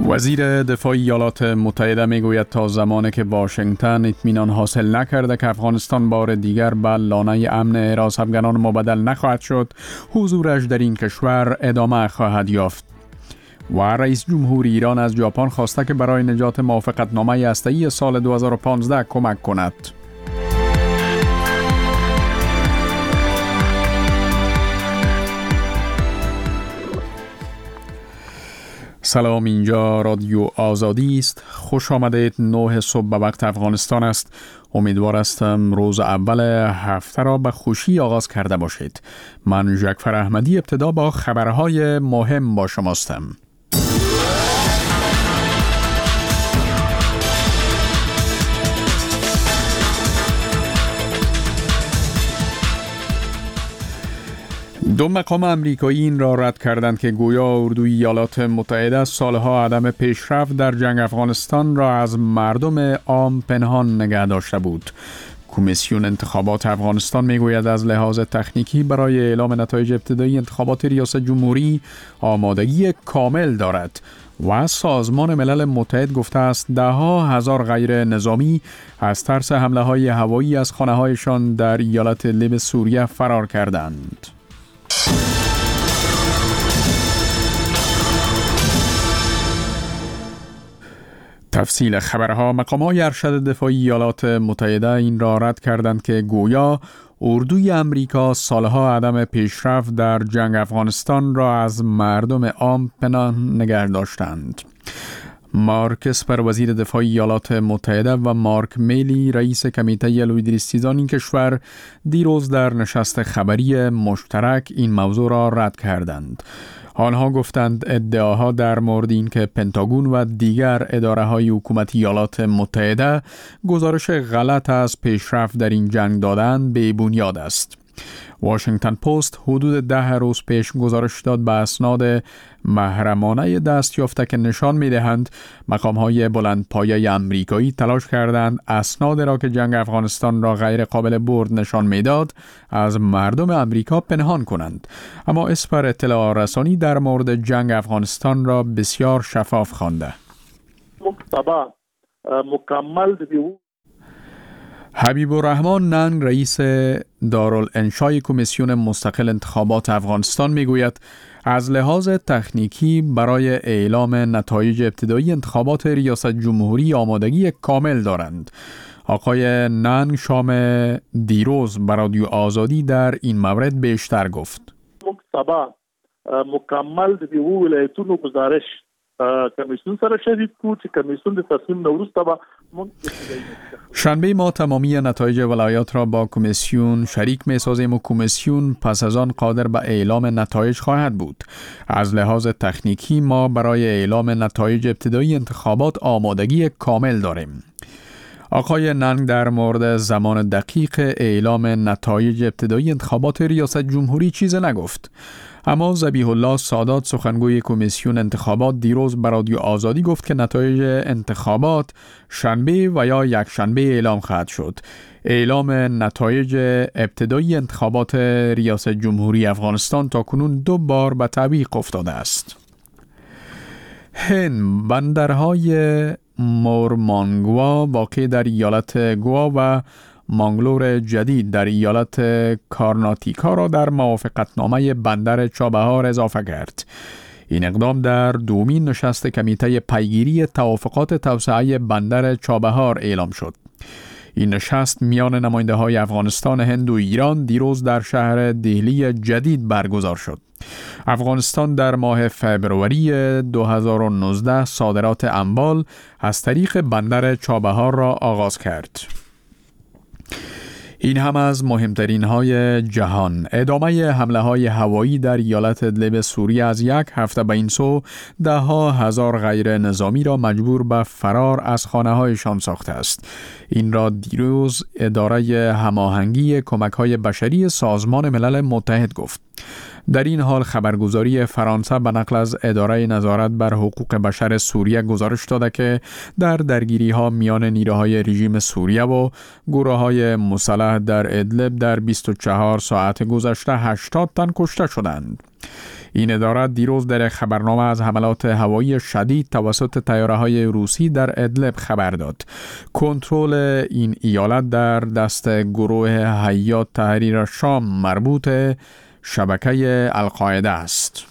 وزیر دفاع ایالات متحده میگوید تا زمانی که واشنگتن اطمینان حاصل نکرده که افغانستان بار دیگر به لانه امن حراس افغانان مبدل نخواهد شد، حضورش در این کشور ادامه خواهد یافت. و رئیس جمهور ایران از ژاپن خواسته که برای نجات موافقتنامه هسته‌ای سال 2015 کمک کند. سلام، اینجا رادیو آزادی است. خوش آمدید. 9 صبح به وقت افغانستان است. امیدوار هستم روز اول هفته را به خوشی آغاز کرده باشید. من جعفر احمدی ابتدا با خبرهای مهم با شماستم. دو مقام امریکایی این را رد کردند که گویا اردوی ایالات متحده سالها عدم پیشرفت در جنگ افغانستان را از مردم عام پنهان نگه داشته بود. کمیسیون انتخابات افغانستان میگوید از لحاظ تکنیکی برای اعلام نتایج ابتدایی انتخابات ریاست جمهوری آمادگی کامل دارد و سازمان ملل متحد گفته است ده‌ها هزار غیر نظامی از ترس حمله‌های هوایی از خانه‌هایشان در ایالت ادلب سوریه فرار کردند. تفصیل خبرها. مقامات ارشد دفاعی ایالات متحده این را رد کردند که گویا اردوی امریکا سالها عدم پیشرفت در جنگ افغانستان را از مردم عام پنهان نگه داشتند. مارک اسپر وزیر دفاع ایالات متحده و مارک میلی رئیس کمیته لویدریستیزان این کشور دیروز در نشست خبری مشترک این موضوع را رد کردند. آنها گفتند ادعاها در مورد این که پنتاگون و دیگر اداره‌های حکومتی ایالات متحده گزارش غلط از پیشرفت در این جنگ دادند بی بنیاد است. واشنگتن پست حدود 10 روز پیش گزارش داد به اسناد محرمانه دست یافته که نشان می‌دهند مقام‌های بلندپایه آمریکایی تلاش کردند اسناد را که جنگ افغانستان را غیر قابل برد نشان می‌داد از مردم آمریکا پنهان کنند. اما اسپر اطلاع رسانی در مورد جنگ افغانستان را بسیار شفاف خوانده. مکمل حبیب الرحمن ننگ رئیس دارالانشای کمیسیون مستقل انتخابات افغانستان میگوید از لحاظ تکنیکی برای اعلام نتایج ابتدایی انتخابات ریاست جمهوری آمادگی کامل دارند. آقای ننگ شام دیروز به رادیو آزادی در این مورد بیشتر گفت. مکمل د ولایتونو گزارش کمیسیون سره شدید کو چې کمیسیون د تصمیم نوروسته با شنبه ما تمامی نتایج ولایات را با کمیسیون شریک می‌سازیم و کمیسیون پس از آن قادر به اعلام نتایج خواهد بود. از لحاظ تکنیکی ما برای اعلام نتایج ابتدایی انتخابات آمادگی کامل داریم. آقای ننگ در مورد زمان دقیق اعلام نتایج ابتدایی انتخابات ریاست جمهوری چیز نگفت. اما ذبیح الله سادات سخنگوی کمیسیون انتخابات دیروز به رادیو آزادی گفت که نتایج انتخابات شنبه و یا یکشنبه اعلام خواهد شد. اعلام نتایج ابتدایی انتخابات ریاست جمهوری افغانستان تاکنون 2 بار به تعویق افتاده است. هند بندرهای مورمانگوا واقع در ایالت گوا و مانگلور جدید در ایالت کارناتیکا را در موافقتنامه بندر چابهار اضافه کرد. این اقدام در دومین نشست کمیته پیگیری توافقات توسعه بندر چابهار اعلام شد. این نشست میان نماینده‌های افغانستان، هند و ایران دیروز در شهر دهلی جدید برگزار شد. افغانستان در ماه فبروری 2019 صادرات اموال از طریق بندر چابهار را آغاز کرد. این هم از مهمترین های جهان. ادامه حمله های هوایی در ایالت ادلب سوریه از 1 هفته به این سو 10,000 غیر نظامی را مجبور به فرار از خانه هایشان ساخته است. این را دیروز اداره هماهنگی کمک های بشری سازمان ملل متحد گفت. در این حال خبرگزاری فرانسه به نقل از اداره نظارت بر حقوق بشر سوریه گزارش داده که در درگیری ها میان نیروهای رژیم سوریه و گروه های مسلح در ادلب در 24 ساعت گذشته 80 تن کشته شدند. این اداره دیروز در خبرنامه از حملات هوایی شدید توسط طیاره‌های روسی در ادلب خبر داد. کنترل این ایالت در دست گروه هیئت تحریر شام مربوط شبکه القاعده است.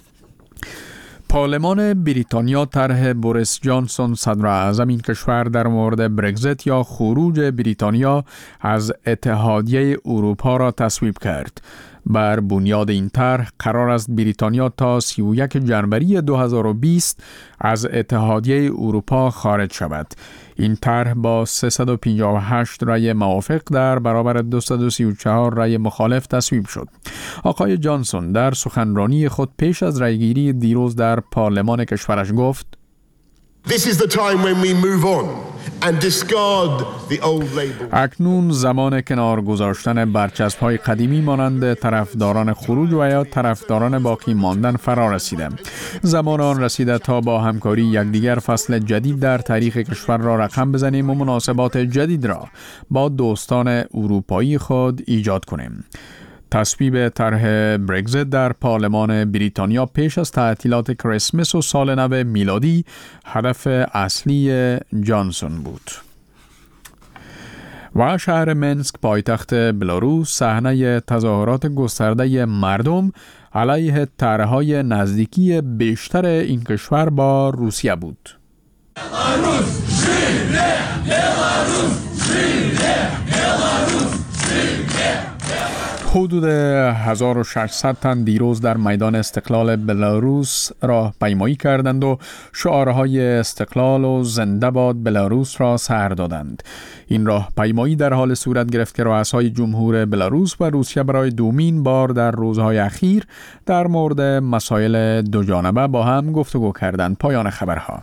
پارلمان بریتانیا طرح بوریس جانسون صدر اعظم این کشور در مورد برگزیت یا خروج بریتانیا از اتحادیه اروپا را تصویب کرد. بر بنیاد این طرح قرار است بریتانیا تا 31 جنوری 2020 از اتحادیه اروپا خارج شود. این طرح با 358 رأی موافق در برابر 234 رأی مخالف تصویب شد. آقای جانسون در سخنرانی خود پیش از رأیگیری دیروز در پارلمان کشورش گفت: This is the time when we move on and discard the old labels. اکنون زمان کنار گذاشتن برچسب‌های قدیمی مانند طرفداران خروج و یا طرفداران باقی ماندن فرا رسیده. زمان آن رسیده تا با همکاری یکدیگر فصل جدید در تاریخ کشور را رقم بزنیم و مناسبات جدید را با دوستان اروپایی خود ایجاد کنیم. تصویب طرح برگزیت در پارلمان بریتانیا پیش از تعطیلات کریسمس و سال نو میلادی هدف اصلی جانسون بود. و شهر منسک پایتخت بلاروس صحنه تظاهرات گسترده مردم علیه طرح‌های نزدیکی بیشتر این کشور با روسیه بود. حدود 1600 تن دیروز در میدان استقلال بلاروس راه پیمایی کردند و شعارهای استقلال و زنده باد بلاروس را سر دادند. این راه پیمایی در حال صورت گرفت که رؤسای جمهور بلاروس و روسیه برای دومین بار در روزهای اخیر در مورد مسائل دوجانبه با هم گفتگو کردند. پایان خبرها.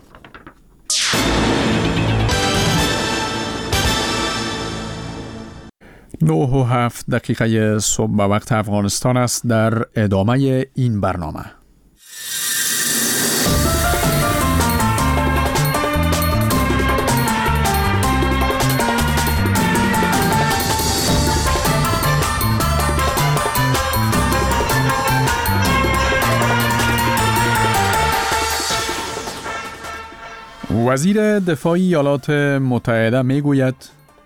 9:07 صبح به وقت افغانستان است. در ادامه این برنامه وزیر دفاع ایالات متحده میگوید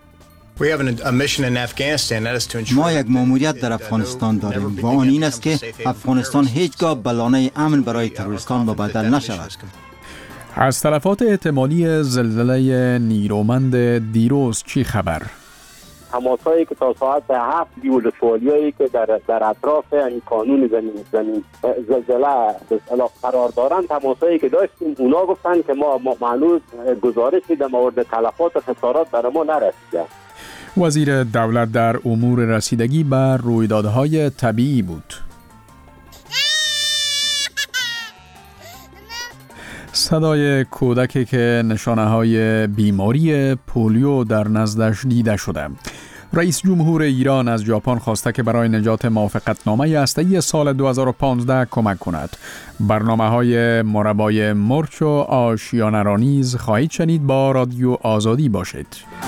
ما یک مأموریت در افغانستان داریم و آن این است که افغانستان هیچگاه بلانه امن برای تروریستان مبدل نشود. از تلفات احتمالی زلزله نیرومند دیروز چی خبر؟ تماسایی که تا ساعت 7 ولسوالیایی که در اطراف این کانون زمین زلزله قرار دارند، تماسایی که داشتیم اونا گفتن که ما هنوز گزارشی در مورد تلفات و خسارات برای ما نرسیده. وزیر دولت در امور رسیدگی بر رویدادهای طبیعی بود. صدای کودکی که نشانه‌های بیماری پولیو در نزدش دیده شده. رئیس جمهور ایران از ژاپن خواسته که برای نجات موافقتنامه هسته‌ای سال 2015 کمک کند. برنامه‌های مربای مرچ و آشیانه را نیز خواهید شنید. با رادیو آزادی باشید.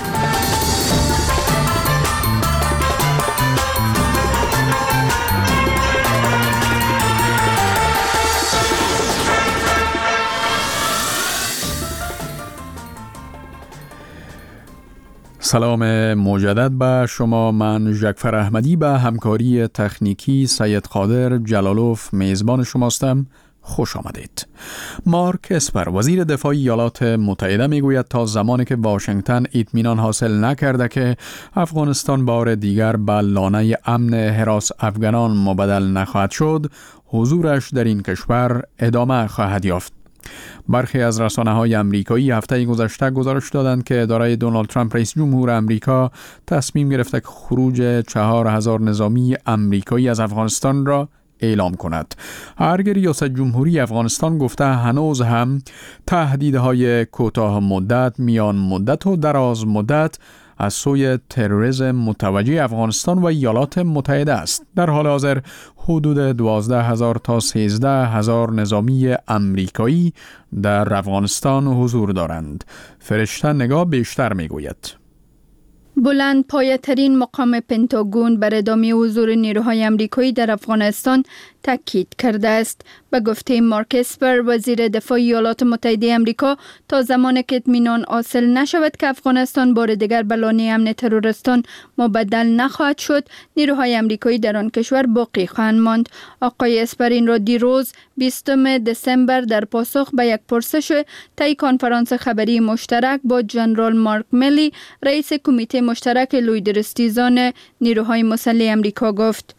سلام مجدد به شما. من جعفر احمدی به همکاری تکنیکی سید قادر جلالوف میزبان شماستم. خوش آمدید. مارک اسپر وزیر دفاع ایالات متحده میگوید تا زمانی که واشنگتن اطمینان حاصل نکرده که افغانستان بار دیگر به لانه امن حراس افغانان مبدل نخواهد شد، حضورش در این کشور ادامه خواهد یافت. برخی از رسانه‌های آمریکایی هفته گذشته گزارش دادند که اداره دونالد ترامپ رئیس جمهور آمریکا تصمیم گرفته که خروج 4000 نظامی آمریکایی از افغانستان را اعلام کند. هرگاه ریاست جمهوری افغانستان گفته هنوز هم تهدیدهای کوتاه مدت، میان مدت و دراز مدت از سوی تروریسم متوجه افغانستان و ایالات متحده است. در حال حاضر حدود 12,000 تا 13,000 نظامی آمریکایی در افغانستان حضور دارند. فرشته نگاه بیشتر میگوید. بلند پایه‌ترین مقام پنتاگون بر ادامه حضور نیروهای آمریکایی در افغانستان تاکید کرده است. به گفته مارک اسپر وزیر دفاع ایالات متحده آمریکا، تا زمانی که اطمینان حاصل نشود که افغانستان بار دیگر به لانه امن تروریستان مبدل نخواهد شد، نیروهای آمریکایی در آن کشور باقی خواهند ماند. آقای اسپر این را دیروز 20 دسامبر در پاسخ به یک پرسش طی کنفرانس خبری مشترک با جنرال مارک میلی، رئیس کمیته مشترک لویدرستیزان نیروهای مسلح آمریکا گفت: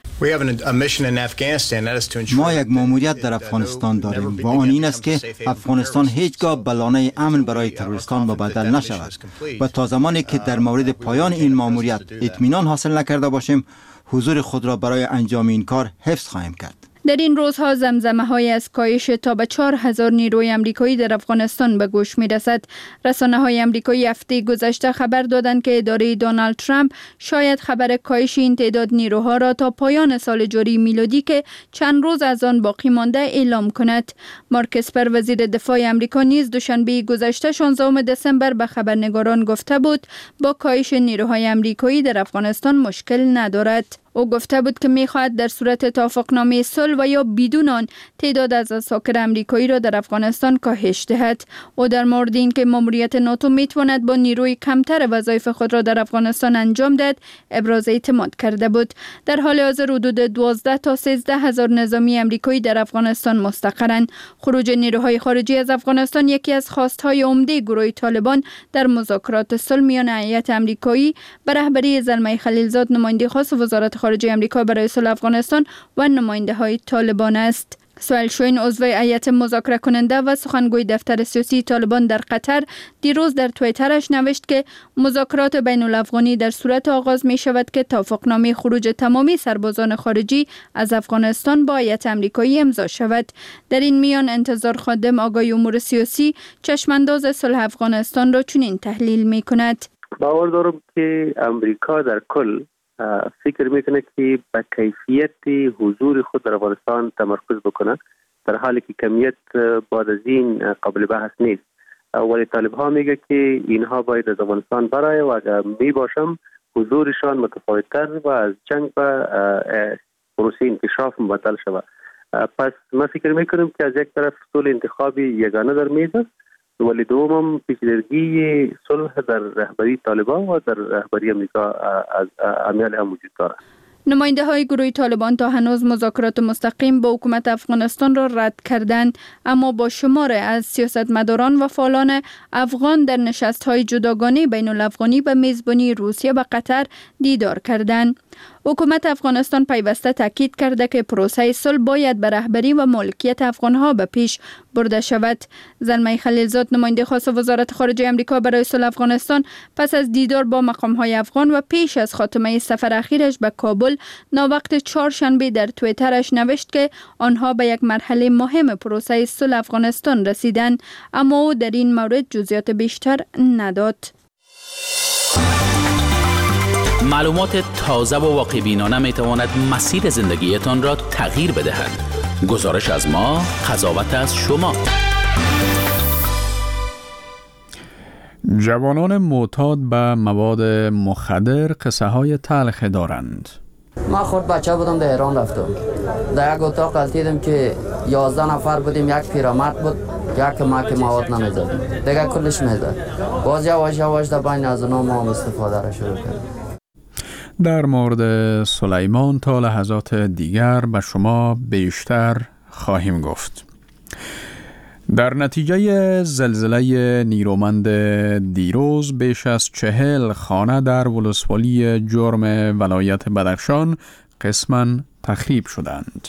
ما یک ماموریت در افغانستان داریم و آن این است که افغانستان هیچگاه به لانه امن برای تروریستان مبدل نشود و تا زمانی که در مورد پایان این ماموریت اطمینان حاصل نکرده باشیم، حضور خود را برای انجام این کار حفظ خواهیم کرد. در این روزها زمزمه‌های از کاهش تا به 4000 نیروی آمریکایی در افغانستان به گوش می‌رسد. رسانه‌های آمریکایی هفته گذشته خبر دادند که اداره دونالد ترامپ شاید خبر کاهش این تعداد نیروها را تا پایان سال جاری میلادی که چند روز از آن باقی مانده اعلام کند. مارک اسپر وزیر دفاع آمریکا نیز دوشنبه گذشته 16 دسامبر به خبرنگاران گفته بود با کاهش نیروهای آمریکایی در افغانستان مشکل ندارد. او گفته بود که می‌خواهد در صورت توافقنامه صلح و یا بدون آن تعداد از اساکر آمریکایی را در افغانستان کاهش دهد. او در مورد اینکه ماموریت ناتو میتواند با نیروی کمتر وظایف خود را در افغانستان انجام دهد ابراز اعتماد کرده بود. در حال حاضر حدود 12 تا 13 هزار نظامی آمریکایی در افغانستان مستقرند. خروج نیروهای خارجی از افغانستان یکی از خواستهای عمده گروه طالبان در مذاکرات صلح میان هیئت آمریکایی به رهبری زلمه خلیلزاد، نماینده خاص وزارت خارجه آمریکا برای صلح افغانستان و نماینده های طالبان است. سهیل شوین عضو هیئت مذاکره کننده و سخنگوی دفتر سیاسی طالبان در قطر دیروز در توییترش نوشت که مذاکرات بین الافغانی در صورت آغاز می شود که توافقنامه خروج تمامی سربازان خارجی از افغانستان با هیئت آمریکایی امضا شود. در این میان انتظار خادم آقای امور سیاسی چشمانداز صلح افغانستان را چنین تحلیل می کند: باور دارم که آمریکا در کل فکر میکنه که به کیفیت حضور خود در افغانستان تمرکز بکنه، در حالی که کمیت بعد از این قابل بحث نیست. ولی طالب ها میگه که اینها باید از افغانستان برای و اگر می باشم حضورشان متفاوت تر و از جنگ به پروسه انکشاف مبدل شود. پس من فکر میکنم که از یک طرف صلح انتخابی یگانه در میز است، ولی دوم پیچیدگی صلح در رهبری طالبان و در رهبری آمریکا از عمل هم وجود دارد. نماینده های گروه طالبان تا هنوز مذاکرات مستقیم با حکومت افغانستان را رد کردند، اما با شمار از سیاستمداران و فعالان افغان در نشست های جداگانه بین الافغانی به میزبانی روسیه و قطر دیدار کردند. حکومت افغانستان پیوسته تاکید کرده که پروسه صلح باید به رهبری و مالکیت افغانها به پیش برده شود. زلمه خلیلزاد، نماینده خاص وزارت خارجه آمریکا برای صلح افغانستان، پس از دیدار با مقام‌های افغان و پیش از خاتمه سفر اخیرش به کابل، ناوقت چهارشنبه در توییترش نوشت که آنها به یک مرحله مهم پروسه صلح افغانستان رسیدند، اما او در این مورد جزئیات بیشتر نداد. معلومات تازه و واقع‌بینانه میتواند مسیر زندگیتان را تغییر بدهد. گزارش از ما، قضاوت از شما. جوانان معتاد به مواد مخدر قصه های تلخ دارند. من خود بچه بودم در ایران رفتم، در یک اتاق قلتیدم که 11 نفر بودیم، یک پیرمرد بود، یک که مواد نمیزدیم، دیگه کلش میزد. باز یواش یواش در بین از اونا ما هم استفاده را شروع کردیم. در مورد سلیمان تا لحظات دیگر به شما بیشتر خواهیم گفت. در نتیجه زلزله نیرومند دیروز بیش از 40 خانه در ولسوالی جرم ولایت بدخشان قسماً تخریب شدند.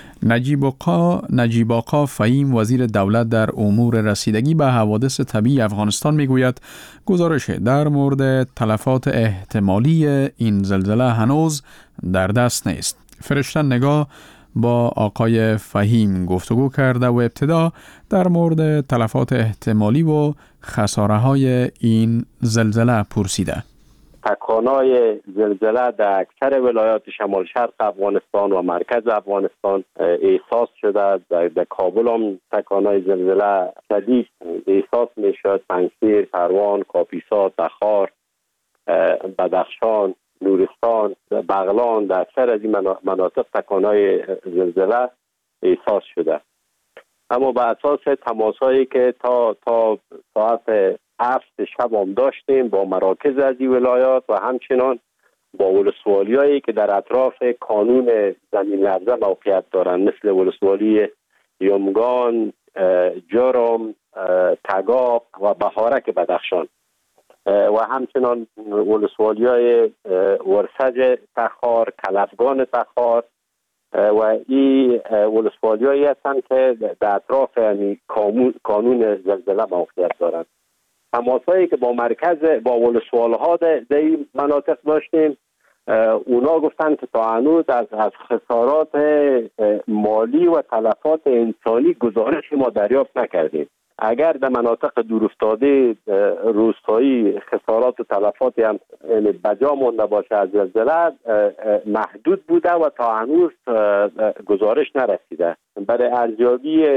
نجیب آقا فهیم، وزیر دولت در امور رسیدگی به حوادث طبیعی افغانستان میگوید گزارش در مورد تلفات احتمالی این زلزله هنوز در دست نیست. فرشتن نگاه با آقای فهیم گفتگو کرده و ابتدا در مورد تلفات احتمالی و خساره‌های این زلزله پرسیده. تکانای زلزله در اکثر ولایات شمال شرق افغانستان و مرکز افغانستان احساس شده. در کابل هم تکانای زلزله شدید احساس می شد. پنجپیر، پروان، کاپیسا، تخار بدخشان، نورستان، بغلان، در اکثر از این مناطق تکانهای زلزله احساس شده. اما به اساس تماسایی که تا ساعت 7 شب هم داشتیم با مراکز از این ولایات و همچنان با ولسوالیایی که در اطراف کانون زمین لرزه موقعیت دارند، مثل ولسوالی یمگان، جرم، تگاب و بهارک بدخشان و همچنان ولسوالیای ورسج تخار، کلفگان تخار و این ولسوالیایی هستند که در اطراف کانون زلزله موقعیت دارند. تماسایی که با مرکز با ولسوالها در این مناطق داشتیم، اونا گفتن که تا هنوز از خسارات مالی و تلفات انسانی گزارشی ما دریافت نکردیم. اگر در مناطق دورافتاده روستایی خسارات و تلفاتی هم بجا مانده باشه از زلزله، محدود بوده و تا هنوز گزارش نرسیده. برای ارزیابی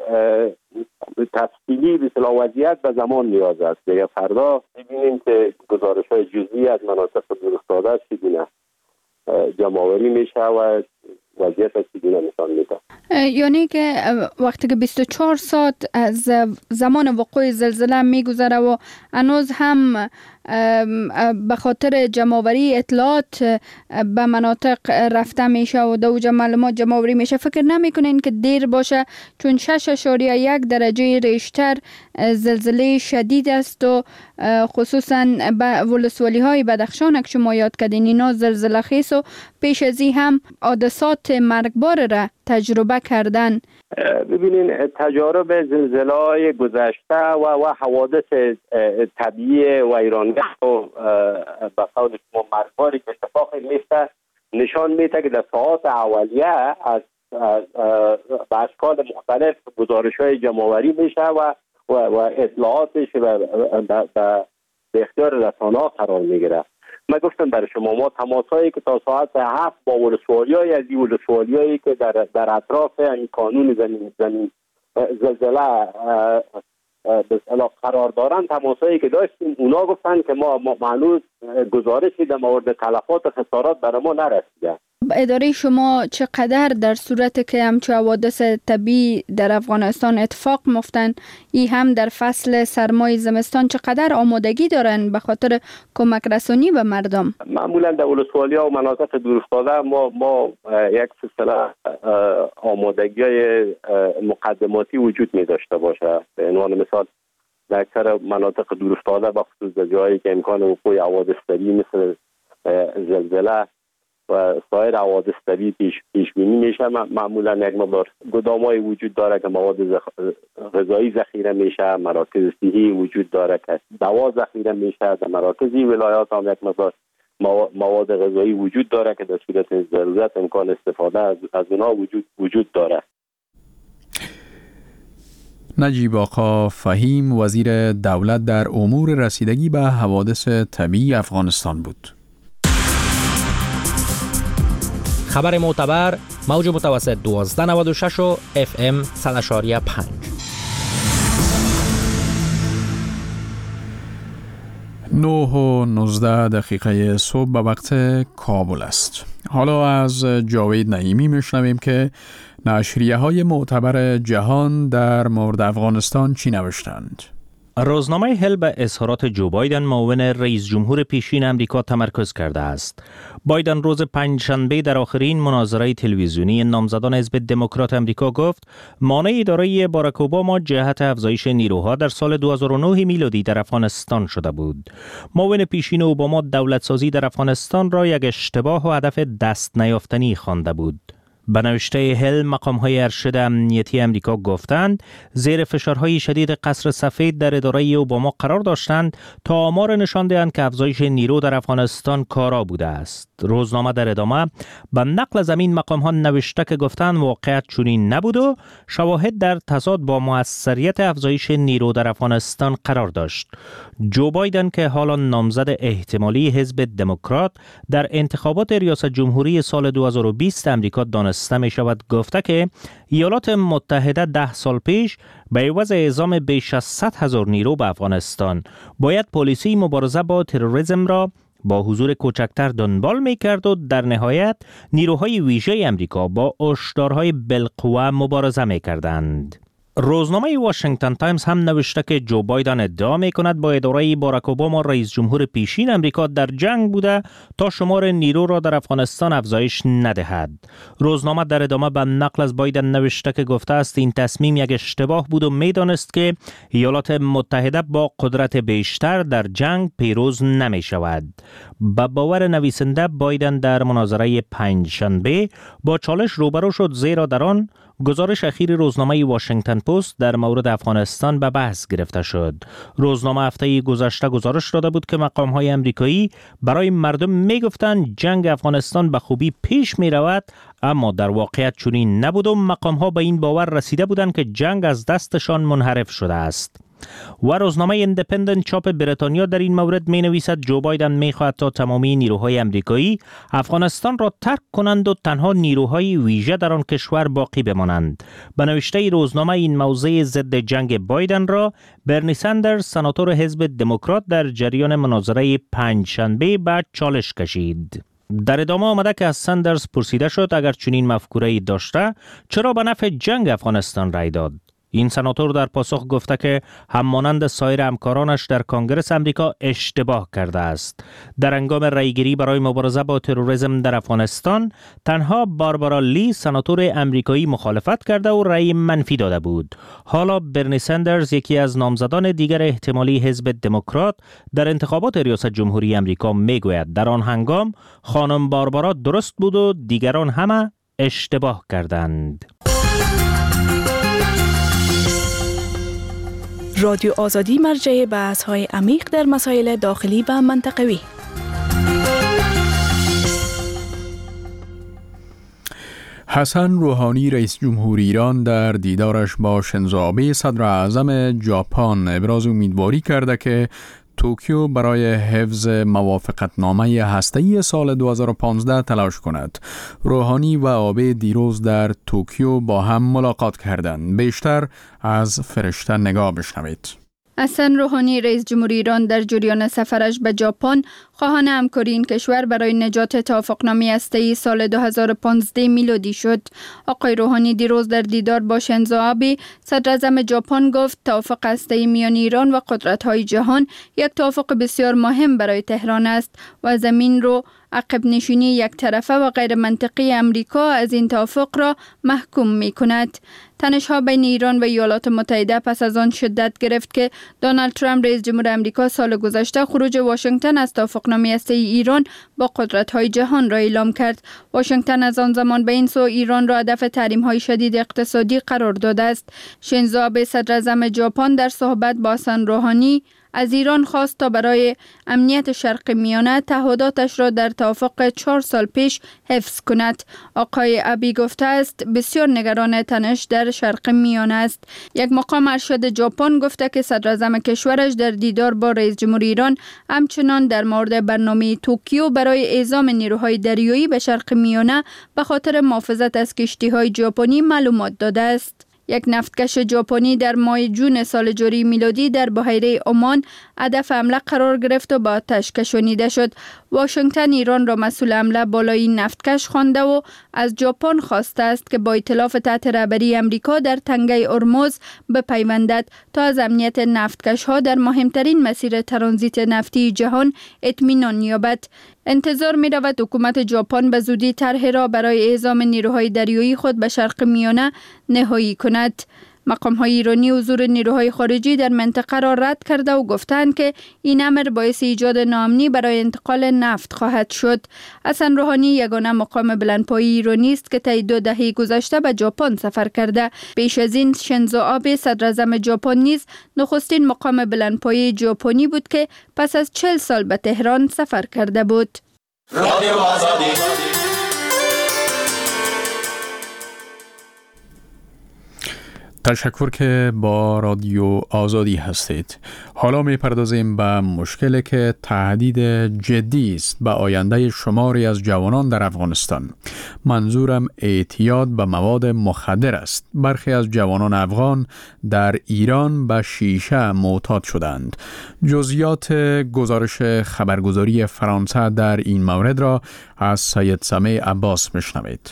تفصیلی به اصطلاح وضعیت به زمان نیاز است. دیگه فردا ببینیم که گزارش‌های جزئی از مناطق دورافتاده چگونه جمع‌آوری میشه و وضعیت چگونه نشان میده. یعنی که وقتی که 24 ساعت از زمان وقوع زلزله میگذره و هنوز هم به خاطر جمع‌آوری اطلاعات به مناطق رفته میشه و دوجه معلومات جمع‌آوری میشه، فکر نمیکنین که دیر باشه؟ چون 6.1 درجه ریشتر زلزله شدید است و خصوصا به ولسوالی های بدخشان که شما یاد کردین اینا زلزله خیز و پیش از این هم حادثات مرگبار را تجربه کردن. ببینین تجارب زلزله‌های گذشته و حوادث طبیعی و ایرانگه و به قول شما مرگباری که اتفاق میفته نشان میده که در ساعات اولیه از به اشکال مختلف گزارش‌های جمع‌آوری میشه و اطلاعاتش به اختیار رسانه‌ها قرار میگیره. من گفتم برای شما ما تماسایی که تا ساعت 7 با ولسوالی‌های از این ولسوالی‌هایی که در اطراف این کانون زمین زلزله به اصطلاح قرار دارن، تماسایی که داشتیم اونا گفتن که ما هنوز گزارشی در مورد تلفات و خسارات برای ما نرسیده. اداره شما چقدر در صورت که همچون حوادث طبیعی در افغانستان اتفاق میفتن، ای هم در فصل سرمای زمستان چقدر آمادگی دارن به خاطر کمک رسانی به مردم؟ معمولا در ولسوالی‌ها و مناطق دورافتاده ما یک سلسله آمادگی‌های مقدماتی وجود می داشته باشه. به عنوان مثال در اکثر مناطق دورافتاده و خصوص در جایی که امکان وقوع حوادث طبیعی مثل زلزله و سایر حوادث طبیعی پیش بینی میشه، معمولا یک مقدار گدامای وجود داره که مواد غذایی ذخیره میشه، مراکز صحی وجود داره که دوا ذخیره میشه، در مراکزی ولایات هم یک مقدار مواد غذایی وجود داره که در صورت ضرورت امکان استفاده از اونها وجود داره. نجیب آقا فهیم وزیر دولت در امور رسیدگی به حوادث طبیعی افغانستان بود. خبر معتبر موج متوسط 1296 و FM 100.5. 9:19 صبح به وقت کابل است. حالا از جاوید نعیمی میشنویم که نشریه های معتبر جهان در مورد افغانستان چی نوشتند. روزنامه هل به اظهارات جو بایدن معاون رئیس جمهور پیشین امریکا تمرکز کرده است. بایدن روز پنجشنبه در آخرین مناظره تلویزیونی نامزدان حزب دموکرات امریکا گفت مانع اداره باراک اوباما جهت افزایش نیروها در سال 2009 میلادی در افغانستان شده بود. معاون پیشین اوباما دولتسازی در افغانستان را یک اشتباه و هدف دست نیافتنی خوانده بود. به نوشته هل مقام‌های ارشد امنیتی امریکا گفتند زیر فشارهای شدید قصر سفید در اداره اوباما قرار داشتند تا آمار نشان دهند که افزایش نیرو در افغانستان کارا بوده است. روزنامه در ادامه به نقل از این مقام‌ها نوشته که گفتند واقعیت چنین نبود و شواهد در تضاد با موثریت افزایش نیرو در افغانستان قرار داشت. جو بایدن که حالا نامزد احتمالی حزب دموکرات در انتخابات ریاست جمهوری سال 2020 امریکا دانسته می شود گفته که ایالات متحده 10 سال پیش به عوض اعزام بیش از 100,000 نیرو به افغانستان باید پالیسی مبارزه با تروریسم را با حضور کوچکتر دنبال می‌کرد و در نهایت نیروهای ویژه امریکا با هشدارهای بالقوه مبارزه می‌کردند. روزنامه واشنگتن تایمز هم نوشته که جو بایدن ادعا می‌کند با اداره باراک اوباما رئیس جمهور پیشین امریکا در جنگ بوده تا شمار نیرو را در افغانستان افزایش ندهد. روزنامه در ادامه به نقل از بایدن نوشته که گفته است این تصمیم یک اشتباه بود و می‌دانست که ایالات متحده با قدرت بیشتر در جنگ پیروز نمی‌شود. به باور نویسنده بایدن در مناظره پنجشنبه با چالش روبرو شد، زیرا در آن گزارش اخیر روزنامه واشنگتن پست در مورد افغانستان به بحث گرفته شد. روزنامه هفته گذشته گزارش داده بود که مقام‌های امریکایی برای مردم می‌گفتند جنگ افغانستان به خوبی پیش می‌رود، اما در واقعیت چنین نبود و مقام‌ها به این باور رسیده بودند که جنگ از دستشان منحرف شده است. و روزنامه ایندیپندنت چاپ بریتانیا در این مورد می نویسد جو بایدن می خواهد تا تمامی نیروهای امریکایی افغانستان را ترک کنند و تنها نیروهای ویژه در آن کشور باقی بمانند. به نوشته روزنامه این موضع ضد جنگ بایدن را برنی سندرز سناتور حزب دموکرات در جریان مناظره پنجشنبه بعد چالش کشید. در ادامه آمده که از سندرز پرسیده شد اگر چنین مفکوره‌ای داشته چرا به نفع جنگ افغانستان رای داد. این سناتور در پاسخ گفته که همانند سایر همکارانش در کنگره امریکا اشتباه کرده است. در هنگام رایگیری برای مبارزه با تروریسم در افغانستان تنها باربارا لی سناتور امریکایی مخالفت کرده و رأی منفی داده بود. حالا برنی سندرز یکی از نامزدان دیگر احتمالی حزب دموکرات در انتخابات ریاست جمهوری امریکا میگوید در آن هنگام خانم باربارا درست بود و دیگران همه اشتباه کردند. رادیو آزادی مرجع بحث‌های عمیق در مسائل داخلی و منطقوی. حسن روحانی رئیس جمهور ایران در دیدارش با شینزو آبه صدر اعظم ژاپن ابراز امیدواری کرده که توکیو برای حفظ موافقتنامه هسته‌ای سال 2015 تلاش کند. روحانی و آبه دیروز در توکیو با هم ملاقات کردند. بیشتر از فرشته نگاه بشنوید. حسن روحانی رئیس جمهوری ایران در جریان سفرش به ژاپن خواهان همکاری این کشور برای نجات توافقنامه هسته‌ای سال 2015 میلادی شد. آقای روحانی دیروز در دیدار با شینزو آبه صدر اعظم ژاپن گفت توافق هسته‌ای میان ایران و قدرت‌های جهان یک توافق بسیار مهم برای تهران است و زمین رو عقب نشینی یک طرفه و غیر منطقی امریکا از این توافق را محکوم می کند. تنش‌ها بین ایران و ایالات متحده پس از آن شدت گرفت که دونالد ترامپ رئیس جمهور امریکا سال گذشته خروج واشنگتن از توافقنامه هسته‌ای ایران با قدرت‌های جهان را اعلام کرد. واشنگتن از آن زمان به این سو ایران را هدف تحریم‌های شدید اقتصادی قرار داده است. شینزو آبه صدر اعظم ژاپن در صحبت با حسن روحانی از ایران خواست تا برای امنیت شرق میانه تعهداتش را در توافق 4 سال پیش حفظ کند. آقای آبه گفته است بسیار نگران تنش در شرق میانه است. یک مقام ارشد ژاپن گفته که صدر اعظم کشورش در دیدار با رئیس جمهور ایران همچنان در مورد برنامه توکیو برای اعزام نیروهای دریایی به شرق میانه به خاطر محافظت از کشتی‌های ژاپنی معلومات داده است. یک نفتکش ژاپنی در ماه جون سال جاری میلادی در بحیره عمان هدف حمله قرار گرفت و با آتش کشانیده شد. واشنگتن ایران را مسئول حمله بالای این نفتکش خوانده و از ژاپن خواسته است که با ائتلاف تحت رهبری امریکا در تنگه هرمز بپیوندد تا از امنیت نفتکش‌ها در مهمترین مسیر ترانزیت نفتی جهان اطمینان یابد. انتظار می رود حکومت ژاپن به زودی طرح را برای اعزام نیروهای دریایی خود به شرق میانه نهایی کند. مقام‌های ایرانی حضور نیروهای خارجی در منطقه را رد کرده و گفتند که این امر باعث ایجاد ناامنی برای انتقال نفت خواهد شد. حسن روحانی یگانه مقام بلندپایه ایرانی است که طی 2 دهه گذشته به ژاپن سفر کرده. پیش از این شینزو آبه صدر اعظم ژاپن نیز نخستین مقام بلندپایه ژاپنی بود که پس از 40 سال به تهران سفر کرده بود. رادیو آزادی تشکر که با رادیو آزادی هستید. حالا می‌پردازیم به مشکلی که تهدید جدی است به آینده شماری از جوانان در افغانستان. منظورم اعتیاد به مواد مخدر است. برخی از جوانان افغان در ایران به شیشه معتاد شدند. جزئیات گزارش خبرگزاری فرانسه در این مورد را از سید سمیع عباس میشنوید.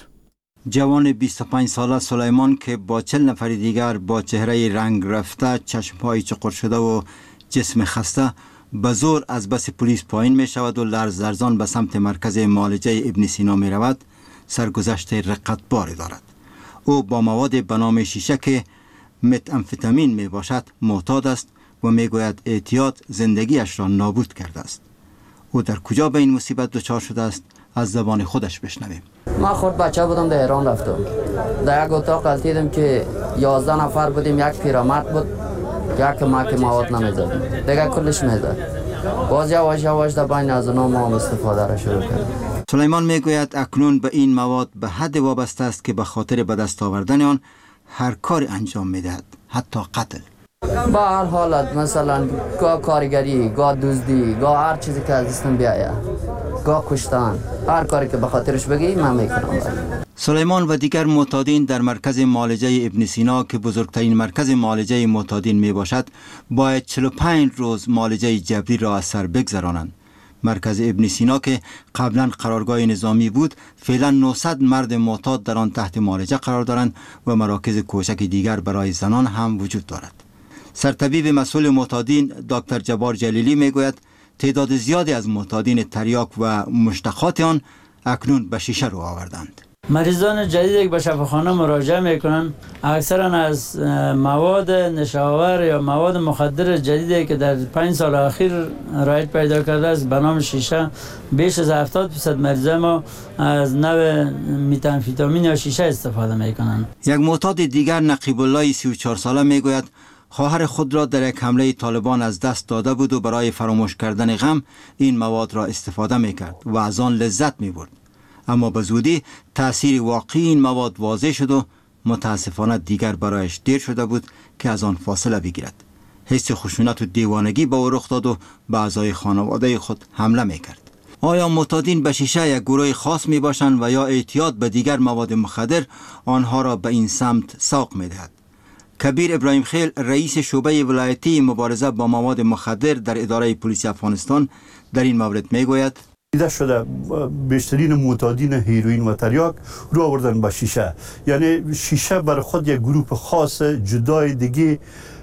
جوان 25 ساله سلیمان که با 40 نفر دیگر با چهره رنگ رفته، چشم‌های چقر شده و جسم خسته به زور از بس پلیس پایین می شود و لرزان به سمت مرکز معالجه ابن سینا می رود، سرگذشت رقتباری دارد. او با مواد به نام شیشه که متامفتامین می باشد معتاد است و می گوید اعتیاد زندگیش را نابود کرده است. او در کجا به این مصیبت دچار شده است؟ از زبان خودش بشنویم. من خود بچه بودم در ایران رفتم. در یک اتاق قلتیدم که 11 نفر بودیم، یک پیرمرد بود یک ما مواد نمیزدیم، دیگه کلش میزد. باز یواش در بین از اونا ما هم استفاده را شروع کردیم. سلیمان میگوید اکنون به این مواد به حد وابسته است که به خاطر به دست آوردن آن هر کار انجام میدهد، حتی قتل. با هر حالت، مثلا گاه کارگری، گاه دزدی، گاه هر چیزی که از دستم بیایه، گاه کشتن، هر کاری که به خاطرش بگی من میکنم. سلیمان و دیگر معتادین در مرکز معالجه ابن سینا که بزرگترین مرکز معالجه معتادین می باشد باید 45 روز معالجه جبری را از سر بگذرانند. مرکز ابن سینا که قبلا قرارگاه نظامی بود فعلا 900 مرد معتاد در آن تحت معالجه قرار دارند و مراکز کوچک دیگر برای زنان هم وجود دارد. سرطبیب مسئول معتادین دکتر جبار جلیلی میگوید تعداد زیادی از معتادین تریاک و مشتقات آن اکنون به شیشه رو آوردند. مریضان جدیدی که به شفاخانه مراجعه میکنن اکثرا از مواد نشاور یا مواد مخدر جدیدی که در 5 سال اخیر رایج پیدا کرده است به نام شیشه، بیش از 70% مریضان ما از نوع متامفتامین یا شیشه استفاده میکنن. یک معتاد دیگر نقیب الله 34 ساله میگوید خواهر خود را در یک حمله طالبان از دست داده بود و برای فراموش کردن غم این مواد را استفاده میکرد و از آن لذت میبرد. اما به زودی تأثیر واقعی این مواد واضح شد و متاسفانه دیگر برایش دیر شده بود که از آن فاصله بگیرد. حس خشونت و دیوانگی به او رخ داد و به اعضای خانواده خود حمله میکرد. آیا معتادین به شیشه یک گروه خاص می باشند و یا اعتیاد به دیگر مواد مخدر آنها را به این سمت سوق میدهد؟ کبیر ابراهیم خیل رئیس شعبه ولایتی مبارزه با مواد مخدر در اداره پلیس افغانستان در این مورد میگوید دیده شده بیشترین معتادین هیروئین و تریاک رو آوردن به شیشه. یعنی شیشه بر خود یک گروه خاص جدای دیگه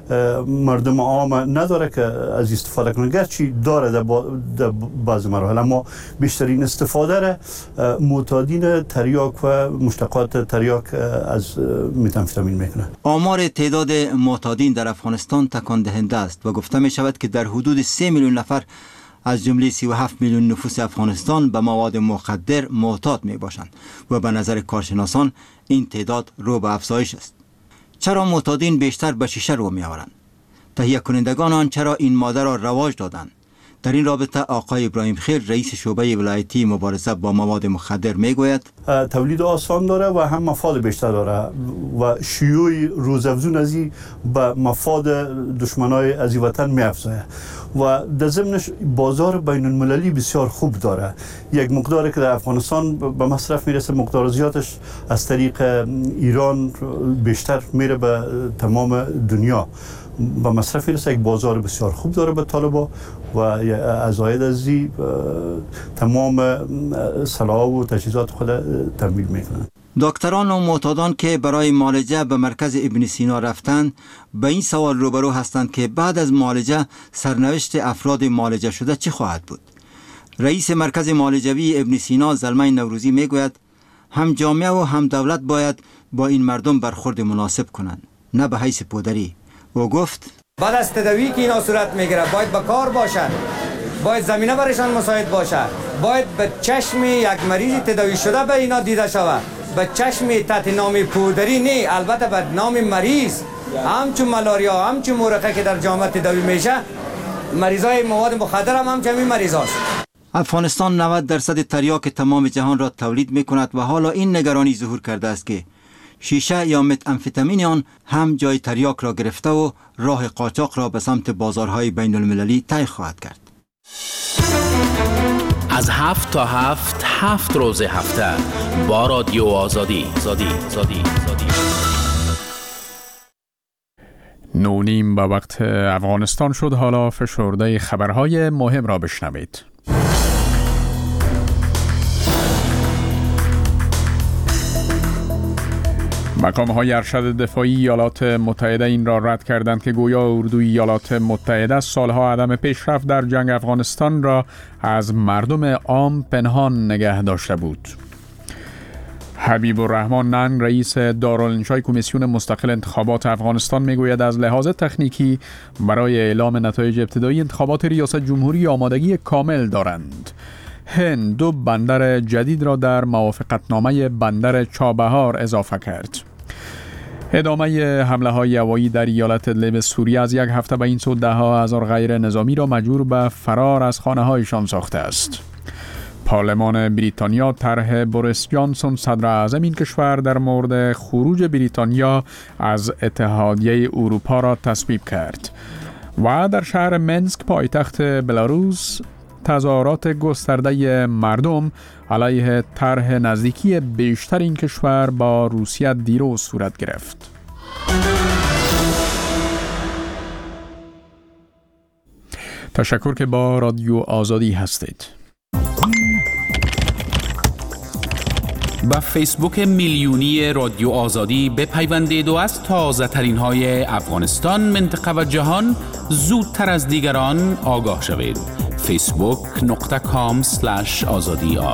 مردم عام نداره که از استفاده کنه، گرچه داره در بعض مراحل، اما بیشترین استفاده را معتادین تریاک و مشتقات تریاک از متامفتامین میکنه. آمار تعداد معتادین در افغانستان تکان دهنده است و گفته می شود که در حدود 3 میلیون نفر از جمله 37 میلیون نفوس افغانستان به مواد مخدر معتاد می باشند و به نظر کارشناسان این تعداد رو به افزایش است. چرا معتادین بیشتر به شیشه رو می آورند؟ تهیه کنندگان آن چرا این ماده را رواج دادند؟ در این رابطه آقای ابراهیم خیل رئیس شعبه ولایتی مبارزه با مواد مخدر میگوید تولید آسان داره و هم مفاد بیشتر داره و شیوع روزافزون از این به مفاد دشمنای از وطن میافزایه و در ضمنش بازار بین المللی بسیار خوب داره. یک مقداری که در افغانستان به مصرف میرسه، مقدار زیادش از طریق ایران بیشتر میره به تمام دنیا به مصرف میرسه. یک بازار بسیار خوب داره به طالبا و از زاید از تمام سلاح و تجهیزات خود تمویل میکنن. دکتران و معتادان که برای معالجه به مرکز ابن سینا رفتند به این سوال روبرو هستند که بعد از معالجه سرنوشت افراد معالجه شده چه خواهد بود؟ رئیس مرکز معالجوی ابن سینا زلمه نوروزی میگوید هم جامعه و هم دولت باید با این مردم برخورد مناسب کنند، نه به حیث پودری. او گفت بعد از تداوی که اینا صورت میگیره باید به کار باشن، باید زمینه برشان مساعد باشه، باید به چشم یک مریض تداوی شده به اینا دیده شود، به چشم تحت نام پودری نه، البته به نام مریض. همچون ملاریا، همچون مورخه که در جامعه تداوی میشه، مریضای مواد مخدر هم همچنین مریضاست. افغانستان 90% تریاک تمام جهان را تولید میکند و حالا این نگرانی ظهور کرده است که شیشه یا متامفتامین آن هم جای تریاک را گرفته و راه قاچاق را به سمت بازارهای بین المللی طی خواهد کرد. از 7 تا 7 روز هفته با رادیو آزادی. 9:30 به وقت افغانستان شد. حالا فشرده خبرهای مهم را بشنوید. مقام‌های ارشد دفاعی ایالات متحده این را رد کردند که گویا اردوی ایالات متحده سالها عدم پیشرفت در جنگ افغانستان را از مردم عام پنهان نگه داشته بود. حبیب الرحمن ننگ رئیس دارالانشای کمیسیون مستقل انتخابات افغانستان میگوید از لحاظ تکنیکی برای اعلام نتایج ابتدایی انتخابات ریاست جمهوری آمادگی کامل دارند. هند 2 بندر جدید را در موافقتنامه بندر چابهار اضافه کرد. ادامه حمله های هوایی در ایالت ادلب سوریه از یک هفته به این سو 10,000 غیر نظامی را مجبور به فرار از خانه هایشان ساخته است. پارلمان بریتانیا طرح بوریس جانسون صدر اعظم این کشور در مورد خروج بریتانیا از اتحادیه اروپا را تصویب کرد. و در شهر منسک پایتخت بلاروس تظاهرات گسترده مردم علیه طرح نزدیکی بیشتر این کشور با روسیه دیروز صورت گرفت. تشکر که با رادیو آزادی هستید. با فیسبوک میلیونی رادیو آزادی بپیوندید و از تازه ترین های افغانستان، منطقه و جهان زودتر از دیگران آگاه شوید. facebook.com/azadi.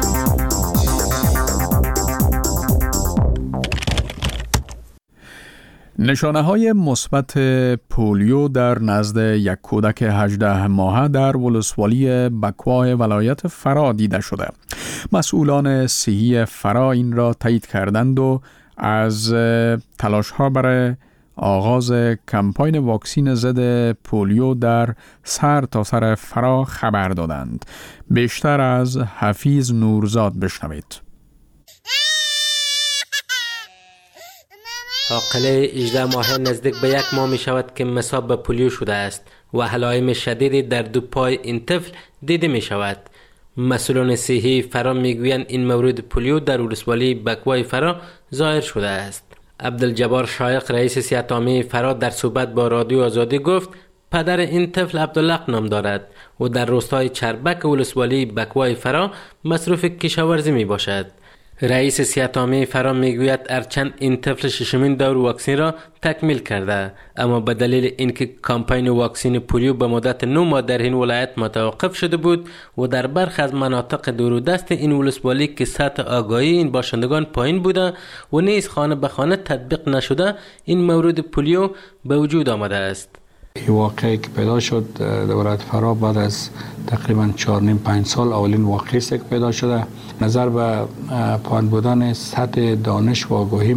نشانه های مثبت پولیو در نزد یک کودک 18 ماهه در ولسوالی بکواه ولایت فرا دیده شده. مسئولان صحی فرا این را تایید کردند و از تلاش ها برای آغاز کمپاین واکسین ضد پولیو در سر تا سر فرا خبر دادند. بیشتر از حفیظ نورزاد بشنوید. عاقله 18 ماهه نزدیک به 1 ماه می شود که مصاب به پولیو شده است و علائم شدیدی در 2 پای این طفل دیده می شود. مسئولان صحی فرا می گویند این مورد پولیو در ولسوالی بکواه فرا ظاهر شده است. عبدالجبار شایق رئیس صحت‌عامه فرا در صحبت با رادیو آزادی گفت پدر این طفل عبدالله نام دارد و در روستای چربک ولسوالی بکواه فرا مصروف کشاورزی می باشد. رئیس صحت‌عامه فرا میگوید هرچند این طفل 6مین دور واکسن را تکمیل کرده، اما به دلیل اینکه کمپاین واکسن پولیو به مدت 9 ماه در این ولایت متوقف شده بود و در برخی از مناطق دوردست این ولسوالی که سطح آگاهی این باشندگان پایین بوده و نیز خانه به خانه تطبیق نشده، این مورد پولیو به وجود آمده است. این واقعی که پیدا شد در ولایت فرا بعد از تقریبا 4.5 سال اولین واقعی است که پیدا شده. نظر به پایین بودن سطح دانش و آگاهی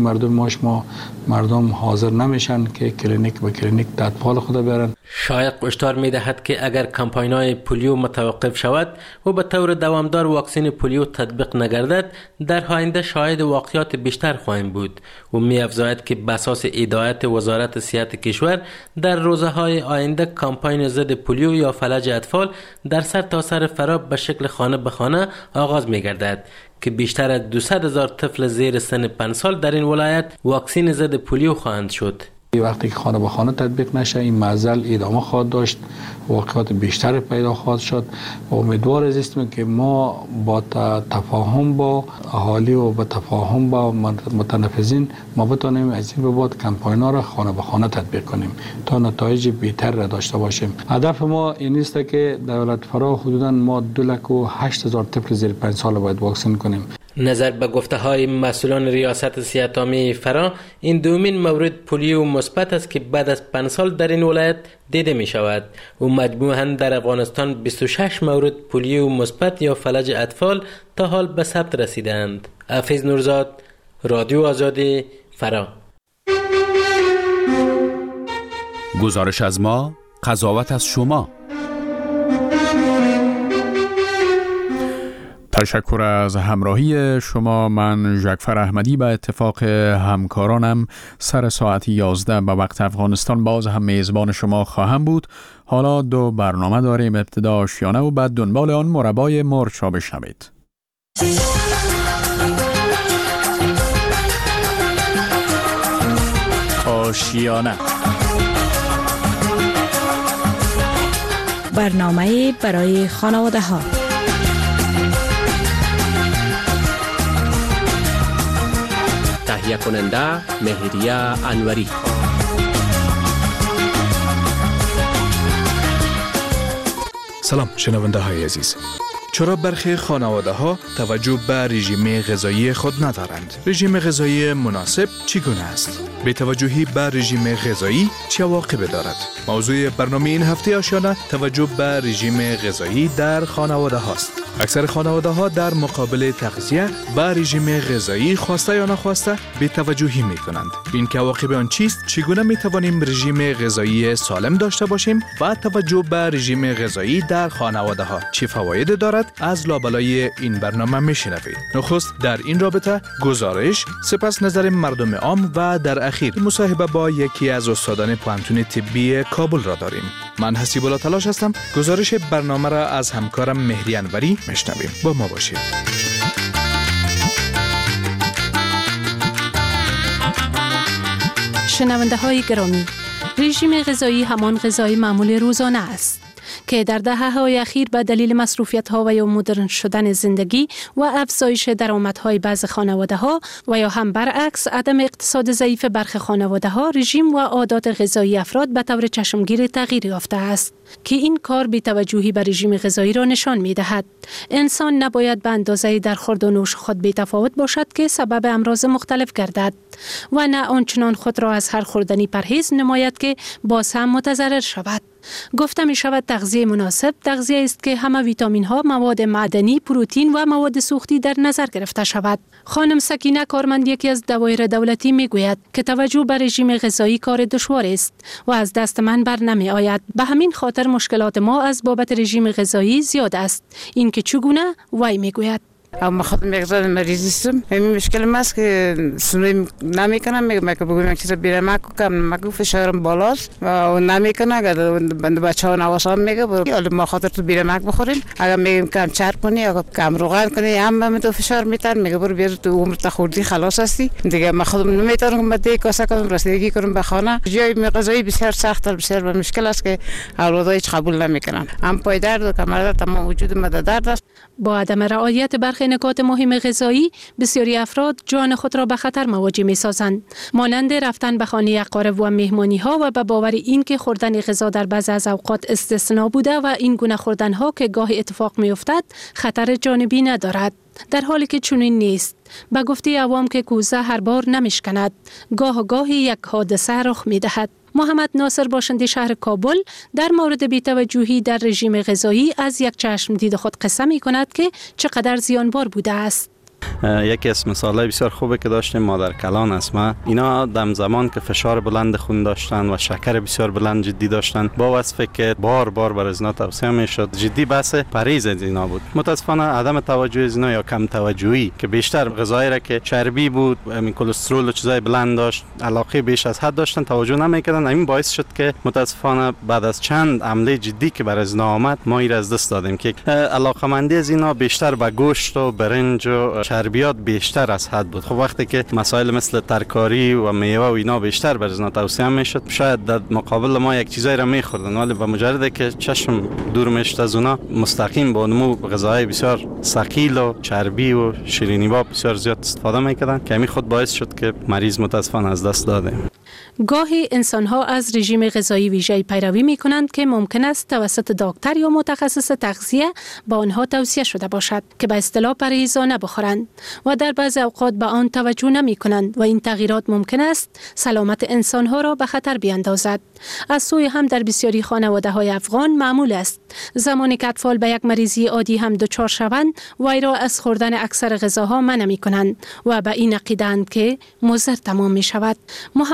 مردم حاضر نمیشن که کلینیک به کلینیک دادپال خود برن. شایق هشدار میدهد که اگر کمپاین‌های پولیو متوقف شود و به طور دوامدار واکسن پولیو تطبیق نگردد، در آینده شاهد واقعیات بیشتر خواهیم بود و می‌افزاید که به اساس هدایت وزارت صحت کشور در روزهای آینده کمپاین ضد پولیو یا فلج اطفال در سر تا سر فرا به شکل خانه به خانه آغاز می‌گردد که بیشتر از 200,000 طفل زیر سن 5 سال در این ولایت واکسن ضد پولیو خواهند شد. وقتی که خانه به خانه تطبیق نشه این معضل ادامه خواهد داشت، واقعات بیشتر پیدا خواهد شد و امیدوار هستیم که ما با تفاهم با اهالی و با تفاهم با متنفذین ما بتونیم از این به بعد کمپاین‌ها را خانه به خانه تطبیق کنیم تا نتایج بهتر را داشته باشیم. هدف ما این است که در ولایت فرا حدوداً ما 208,000 طفل زیر 5 سال باید واکسن کنیم. نظر به گفته های مسئولان ریاست صحت‌عامه فرا، این دومین مورد پولیو مثبت است که بعد از 5 سال در این ولایت دیده می شود و مجموعاً در افغانستان 26 مورد پولیو مثبت یا فلج اطفال تا حال به ثبت رسیدند. حفیظ نورزاد، رادیو آزادی، فرا. گزارش از ما، قضاوت از شما. تشکر از همراهی شما. من ژکفر احمدی به اتفاق همکارانم سر ساعت 11 به وقت افغانستان باز هم میزبان شما خواهم بود. حالا 2 برنامه داریم، ابتدا آشیانه و بعد دنبال آن مربای مرغ را بشنوید. آشیانه، برنامه برای خانواده ها. تهیه کننده مهریه انوری. سلام شنونده های عزیز. چرا برخی خانواده ها توجه به رژیم غذایی خود ندارند؟ رژیم غذایی مناسب چگونه است؟ به توجهی به رژیم غذایی چه عواقبی دارد؟ موضوع برنامه این هفته آشیانه توجه به رژیم غذایی در خانواده هاست. اکثر خانواده ها در مقابل تغذیه به رژیم غذایی خواسته یا نخواسته به توجهی می کنند. این که عواقب آن چیست؟ چگونه می توانیم رژیم غذایی سالم داشته باشیم و توجه به رژیم غذایی در خانواده ها چه فواید دارد؟ از لابلای این برنامه میشنوید. نخست در این رابطه گزارش، سپس نظر مردم عام و در اخیر مصاحبه با یکی از استادان پوهنتون طبی کابل را داریم. من حسیب الله تلاش هستم. گزارش برنامه را از همکارم مهری انوری میشنویم. با ما باشید. شنونده های گرامی، رژیم غذایی همان غذای معمول روزانه است که در دهه‌های اخیر به دلیل مصروفیت‌ها و یا مدرن شدن زندگی و افزایش درآمدهای بعضی خانواده‌ها و یا هم برعکس عدم اقتصاد ضعیف برخی خانواده‌ها، رژیم و عادات غذایی افراد به طور چشمگیر تغییر یافته است که این کار بی‌توجهی به رژیم غذایی را نشان می‌دهد. انسان نباید به اندازه در خورد و نوش خود بی‌تفاوت باشد که سبب امراض مختلف گردد و نه آنچنان خود را از هر خوردنی پرهیز نماید که باز هم متضرر شود. گفته می شود تغذیه مناسب تغذیه است که همه ویتامین ها، مواد معدنی، پروتئین و مواد سوختی در نظر گرفته شود. خانم سکینه کارمند یکی از دوایر دولتی می گوید که توجه به رژیم غذایی کار دشوار است و از دست من بر نمی آید. به همین خاطر مشکلات ما از بابت رژیم غذایی زیاد است. این که چگونه وی می گوید. اما خود مقدار مریض هستم. همین مشکل ماست که سنوی نمیکنم. میگم که بگویم چیزا بیرم کم مگو فشارم بالاست و نمیکنه. اگر بند بچه‌ها نواسام میگه حالا ما خاطر تو بیرم بخوریم. اگر میگیم کم چرب کنی یا کم روغن کنی هم تو فشار میتن. میگه برو بیا تو عمر تا خوردی خلاص هستی. دیگه من خودم نمیتونم مده کاسه کنم رسیدگی کنم به خانه. جای غذایی بسیار سخت و بسیار مشکل است که اولادای هیچ قبول نمیکنن. هم پای درد و کمر درد تمام وجود ما درد است. با عدم رعایت برخی نکات مهم غذایی بسیاری افراد جان خود را به خطر مواجه می سازند، مانند رفتن به خانه اقارب و مهمانی ها و به باور این که خوردن غذا در بعضی از اوقات استثنا بوده و این گونه خوردن ها که گاه اتفاق می افتد خطر جانبی ندارد، در حالی که چنین نیست. به گفته عوام که کوزه هر بار نمیشکند، گاه گاهی یک حادثه رخ می دهد. محمد ناصر باشنده شهر کابل در مورد بی‌توجهی در رژیم غذایی از یک چشم دید خود قصه می کند که چقدر زیانبار بوده است. یکی از مثالای بسیار خوبه که داشتیم مادر کلان اسما، اینا دم زمان که فشار بلند خون داشتن و شکر بسیار بلند جدی داشتن، با وصفه که بار بار بر ازنا توصیه میشد، جدی بحث پریز از اینا بود. متاسفانه عدم توجه از اینا یا کم توجهی که بیشتر غذایی را که چربی بود، همین کلسترول و چیزای بلند داشت، علاقه بیش از حد داشتن، توجه نمیکردن. همین باعث شد که متاسفانه بعد از چند عمله جدی که بر ازنا آمد، ما این از دست دادیم که علاقمندی از اینا بیشتر به گوشت و برنج و چربیات بیشتر از حد بود. خب وقتی که مسائل مثل ترکاری و میوه و اینا بیشتر بر ازنا توصیه میشد، شاید در مقابل ما یک چیزایی را میخوردن، ولی به مجرد که چشم دور میشد از اونا، مستقیم با نمو غذاهای بسیار ثقیل و چربی و شیرینی با بسیار زیاد استفاده میکردن که همین خود باعث شد که مریض متاسفانه از دست داده. گاهی انسان‌ها از رژیم غذایی ویژه‌ای پیروی می‌کنند که ممکن است توسط دکتر یا متخصص تغذیه با آنها توصیه شده باشد که به اصطلاح پرهیزانه بخورند و در بعضی اوقات به آن توجه نمی‌کنند و این تغییرات ممکن است سلامت انسان‌ها را به خطر بیاندازد. از سوی هم در بسیاری خانواده‌های افغان معمول است زمانی که اطفال به یک مریضی عادی هم دچار شوند، وی را از خوردن اکثر غذاها منع می‌کنند و به این عقیده‌اند که مضر تمام می‌شود. محمد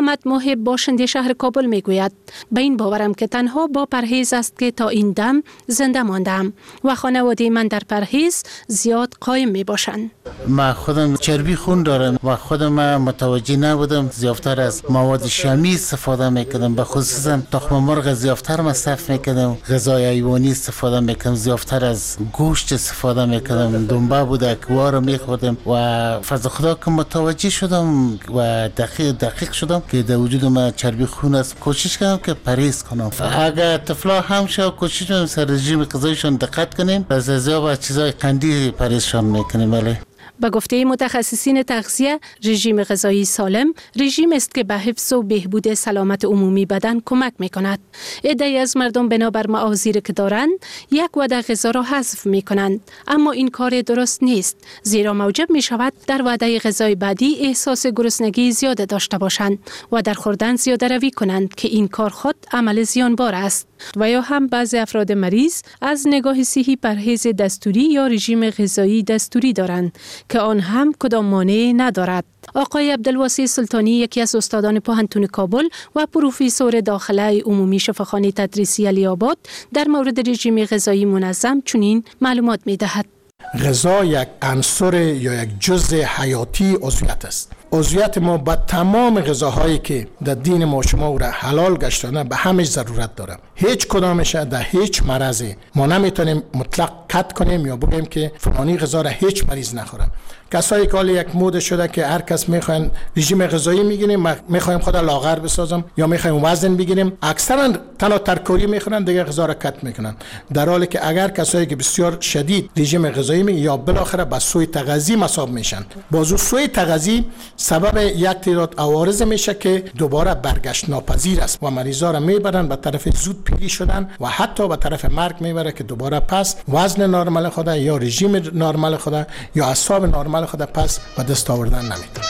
صاحب باشنده شهر کابل میگوید به این باورم که تنها با پرهیز است که تا این دم زنده ماندم و خانواده من در پرهیز زیاد قایم می باشند. من خودم چربی خون دارم و خودم متوجه نبودم زیادتر از مواد شیمی استفاده میکردم، به خصوصا تخم مرغ زیادتر مصرف میکردم، غذای حیوانی استفاده میکردم، زیادتر از گوشت استفاده میکردم، دنبه بودکوار رو میخوردم و فضل خدا که متوجه شدم و دقیق شدم که در وجود من چربی خون است. کوشش کردم که پرهیز کنم. اگر طفلا هم شو کوشش کنیم سر رژیم غذایشون دقت کنیم، از ازیا و چیزای قندی پرهیزشان میکنیم. بله. به گفته متخصصین تغذیه، رژیم غذایی سالم رژیم است که به حفظ و بهبود سلامت عمومی بدن کمک میکند. عده‌ای از مردم بنابر معاذیری که دارند یک وعده غذا را حذف میکنند، اما این کار درست نیست، زیرا موجب میشود در وعده غذای بعدی احساس گرسنگی زیاده داشته باشند و در خوردن زیاده روی کنند که این کار خود عمل زیانبار است. و یا هم بعضی افراد مریض از نگاه صحی پرهیز دستوری یا رژیم غذایی دستوری دارند که آن هم کدام مانع ندارد. آقای عبدالواسع سلطانی، یکی از استادان پوهنتون کابل و پروفسور داخله عمومی شفاخانه تدریسی علی‌آباد، در مورد رژیم غذایی منظم چنین معلومات می‌دهد. غذا یک عنصر یا یک جزء حیاتی عضویت است. عضویت ما با تمام غذاهایی که در دین ما شما او را حلال گشتانه به همش ضرورت داره. هیچ کدامش در هیچ مرضی ما نمیتونیم مطلق قطع کنیم یا بگیم که فلانی غذا را هیچ مریض نخوره. کسایی که حالا یک مود شده که هر کس میخواین رژیم غذایی میگیریم، میخوایم خود لاغر بسازم یا میخوایم وزن بگیریم، اکثرا تنها ترکاری میخورن، دیگه غذا را کت میکنن، در حالی که اگر کسایی که بسیار شدید رژیم غذایی میگیرن یا بالاخره به سوء تغذیه مصاب میشن، بازو سوء تغذیه سبب یک تعداد عوارض میشه که دوباره برگشت ناپذیر است و مریضا را میبرن به طرف زود پیری شدن و حتی به طرف مرگ میبره که دوباره پس وزن نرمال خود یا رژیم نرمال خود یا اعصاب نرمال خود پس به دست آوردن نمیتونه.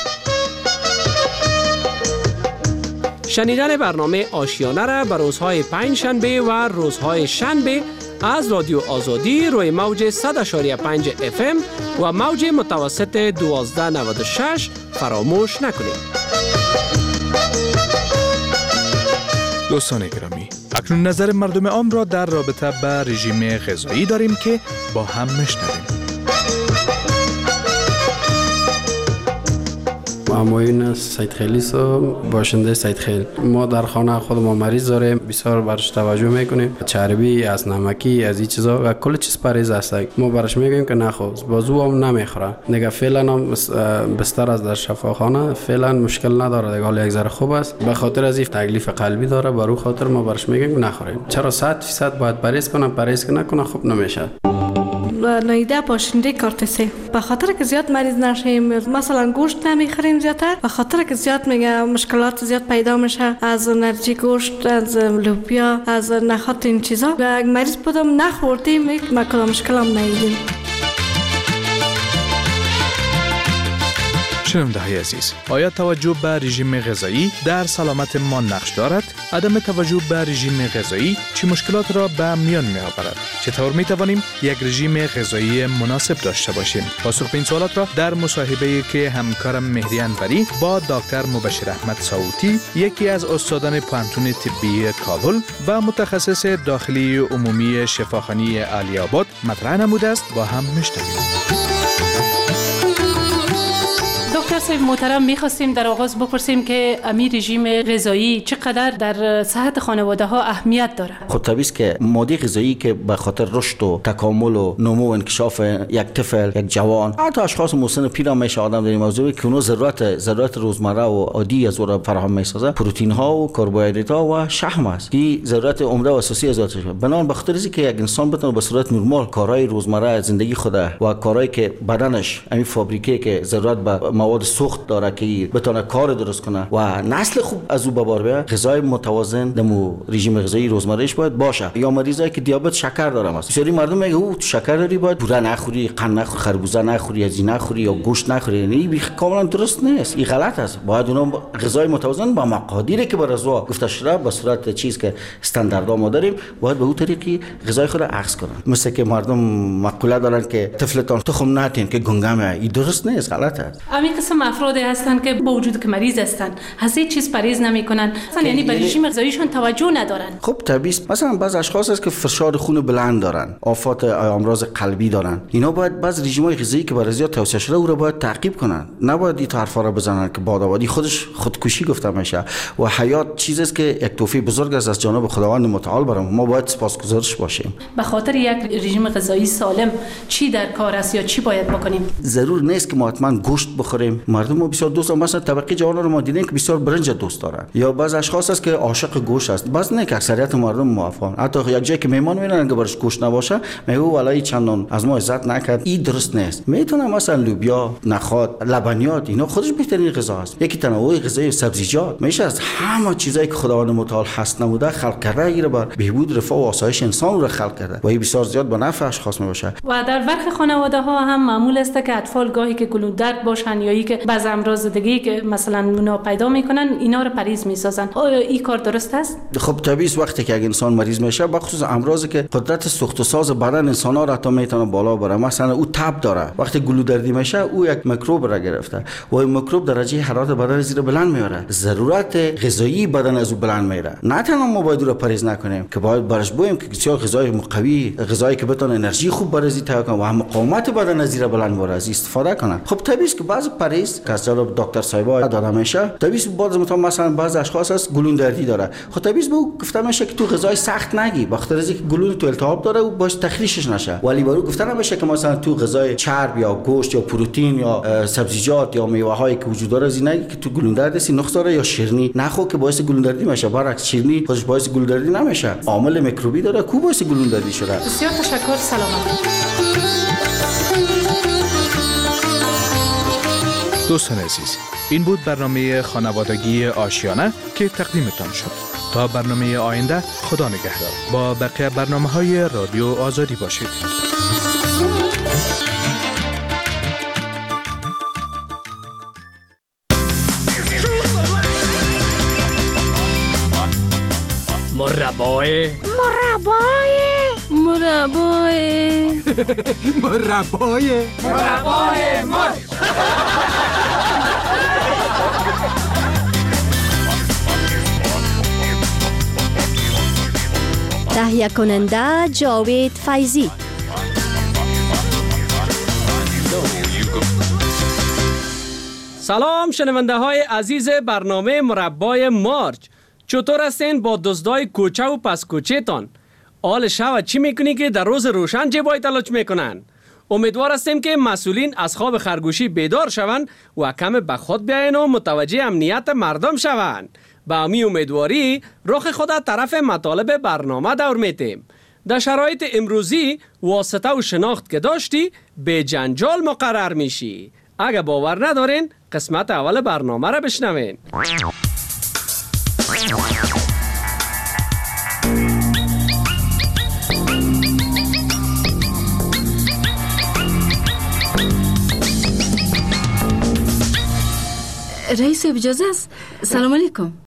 شنیدن برنامه آشیانه را به روزهای پنجشنبه و روزهای شنبه از رادیو آزادی روی موج 100.5 FM و موج متوسط 1296 فراموش نکنید. دوستان گرامی، اکنون نظر مردم عام را در رابطه با رژیم غذایی داریم که با هم میشنویم. معموین سید خیلی باشنده سید خیل. ما در خانه خود ما مریض داریم، بسیار برش توجه میکنیم، چربی از نمکی از این چیزا و کل چیز پرهیز است. ما برش میگیم که نخو، بازو هم نمیخوره دیگه. فعلا هم بستر از در شفاخانه فعلا مشکل نداره دیگه، حال یک ذره خوب است. به خاطر از این تکلیف قلبی داره، برای خاطر ما برش میگیم نخوریم. چرا 100% باید پرهیز کنم، پرهیز که نکنه خوب نمیشه. نایده باشنده کارتسه، به خاطر که زیاد مریض نشیم، مثلا گوشت نمیخوریم زیادتر، به خاطر که زیاد میگه مشکلات زیاد پیدا میشه از انرژی گوشت، از لوبیا، از نخات این چیزا. و مریض بودم نخوردیم ما کدام مشکل هم ندیدیم. شنونده های عزیز، آیا توجه به رژیم غذایی در سلامت ما نقش دارد؟ عدم توجه به رژیم غذایی چه مشکلات را به میان می آورد؟ چطور می توانیم یک رژیم غذایی مناسب داشته باشیم؟ پاسخ به این سوالات را در مصاحبه‌ای که همکارم مهدی انوری با دکتر مبشر احمد صوتی، یکی از استادان پوهنتون طبی کابل و متخصص داخلی عمومی شفاخانه علی‌آباد مطرح نموده است، با هم میشنویم. دکتر صاحب محترم، میخواستیم در آغاز بپرسیم که امی رژیم غذایی چقدر در صحت خانواده ها اهمیت داره؟ خود طبیعی است که ماده غذایی که به خاطر رشد و تکامل و نمو و انکشاف یک طفل، یک جوان، حتی اشخاص مسن پیر هم میشه آدم در این موضوع که اونو ضرورت روزمره و عادی از اون فراهم میسازه، پروتئین ها و کربوهیدرات ها و شحم است. این ضرورت عمده و اساسی از ذاتش. بنابراین به خاطر اینکه یک انسان بتونه به صورت نرمال کارهای روزمره زندگی خود و کارهایی که بدنش همین فابریکه که ضرورت به مواد سوخت داره که بتونه کار درست کنه و نسل خوب از او به بار بیاره، غذای متوازن دمو رژیم غذایی روزمرهش باید باشه. یا مریضایی که دیابت شکر دارن، بسیاری مردم میگه او شکر داری باید پوره نخوری، قند نخوری، خربوزه نخوری، از این نخوری یا گوشت نخوری. یعنی کاملا درست نیست، این غلط است. باید اونم غذای متوازن با مقادیری که بر رضا گفته شده به صورت چیز که استانداردها ما داریم، باید به اون طریقی غذای خود عکس کنن. مثل که مردم مقوله دارن که طفلتان تخم نتین که گنگمه، این درست نیست، غلط است. همین قسم افرادی هستند که با وجود که مریض هستند از هیچ چیز پرهیز نمیکنن، یعنی به رژیم غذاییشون توجه ندارن. خب طبیعی است. مثلا بعض اشخاص هست که فشار خون بلند دارن، آفات امراض قلبی دارن، اینا باید بعض رژیم‌های غذایی که برای زیاد توصیه شده او را باید تعقیب کنن. نباید این حرفا را بزنن که بادآبادی خودکشی گفته میشه و حیات چیزی است که یک تحفه بزرگ است از جانب خداوند متعال برام. ما باید سپاسگزارش باشیم. به خاطر یک رژیم غذایی سالم چی در کار است یا چی باید بکنیم؟ ضرور نیست که ما حتما گوشت بخوریم. مردم ما بسیار دوست دارن، مثلا طبقه جوانان رو ما دیدیم که بسیار برنج دوست دارن، یا بعض اشخاص هست که عاشق گوشت است. بعض نه که اکثریت مردم موافقن. حتی یک جایی که مهمان میرن اگه برش گوشت نباشه میگه والله چندان از ما عزت نکرد. این درست نیست. میتونه مثلا لوبیا، نخود، لبنیات اینا خودش بهترین غذا است. یکی تنوع غذایی، سبزیجات میشه از همه چیزایی که خداوند متعال هست نموده خلق کرده، ایره بر بهبود رفاه و آسایش انسان رو خلق کرده و این بسیار زیاد به نفع اشخاص میباشه. و در برخی خانواده ها هم معمول است که اطفال گاهی که گلودرد باشن یا ای که بعض امراض دیگه که مثلا اونا پیدا میکنن اینا رو پرهیز میسازن. آیا این کار درست است؟ خب طبیعی وقتی که انسان مریض میشه بخصوص امراضی که قدرت سوخت و ساز بدن انسان ها را تا میتونه بالا بره، مثلا او تب داره، وقتی گلودردی میشه او یک میکروب را گرفته و این میکروب درجه حرارت بدن زیر بلند میاره، ضرورت غذایی بدن از او بلند میره. نه تنها ما باید رو پرهیز نکنیم که باید برش بویم که بسیار غذای قوی، غذایی که بتونه انرژی خوب برازی تهیه کنه و هم مقاومت بدن از زیر بلند برازی استفاده کنه. خب طبیعی که بعضی پرهیز که از جانب دکتر صاحبا داده میشه، طبیعی مثلا بعض اشخاص هست گلودردی داره، خب طبیعی به او گفته میشه که تو غذای سخت نگی، بخاطر از اینکه گلون تو التهاب داره و باش تخلیشش نشه، ولی برو گفته نمیشه که مثلا تو غذای چرب یا گوشت یا پروتئین یا سبزیجات یا میوه هایی که وجود داره از نگی که تو گلودردی نقص داره یا شیرینی نخو که باعث گلودردی میشه. برعکس شیرینی خودش باعث گلودردی نمیشه، عامل میکروبی داره کو باعث گلودردی شده. بسیار تشکر. سلامت. دوستان عزیز، این بود برنامه خانوادگی آشیانه که تقدیمتان شد. تا برنامه آینده خدا نگهدار. با بقیه برنامه‌های رادیو آزادی باشید. مربای تهیه کننده جاوید فیضی. سلام شنونده های عزیز برنامه مربای مارچ، چطور هستین با دزدای کوچه و پس کوچه تان؟ آل شب چی میکنی که در روز روشن جبای تلاش میکنن؟ امیدوار هستیم که مسئولین از خواب خرگوشی بیدار شوند و کم به خود بیاین و متوجه امنیت مردم شوند. با امی امیدواری رخ خود طرف مطالب برنامه دور میتیم. در شرایط امروزی واسطه و شناخت که داشتی به جنجال مقرر میشی. اگه باور ندارین قسمت اول برنامه را بشنوین. رئیس اجازه است؟ سلام علیکم.